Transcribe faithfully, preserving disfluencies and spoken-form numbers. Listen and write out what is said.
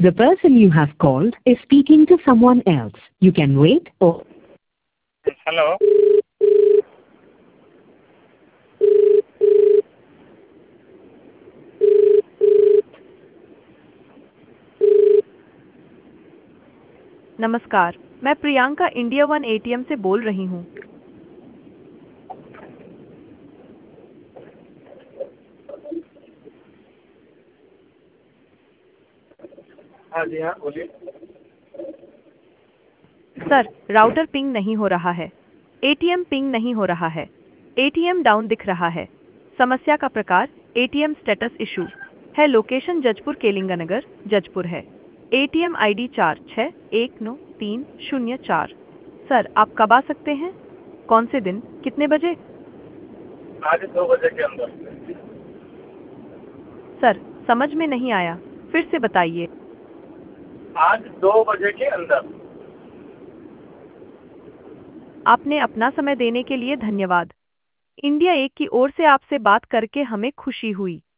The person you have called is speaking to someone else. You can wait or... Hello. नमस्कार, मैं Priyanka India one ATM से बोल रही हूँ। हाँ जी, हाँ बोलिए। सर, राउटर पिंग नहीं हो रहा है। एटीएम पिंग नहीं हो रहा है। एटीएम डाउन दिख रहा है। समस्या का प्रकार एटीएम स्टेटस इशू है। लोकेशन जजपुर केलिंगनगर जजपुर है। एटीएम आईडी चार छः एक नौ तीन शून्य चार। सर, आप कब आ सकते हैं? कौन से दिन, कितने बजे? आज दो बजे के अंदर। सर, समझ में नहीं आया, फिर से बताइए। आज दो बजे के अंदर। आपने अपना समय देने के लिए धन्यवाद। इंडिया एक की ओर से आपसे बात करके हमें खुशी हुई।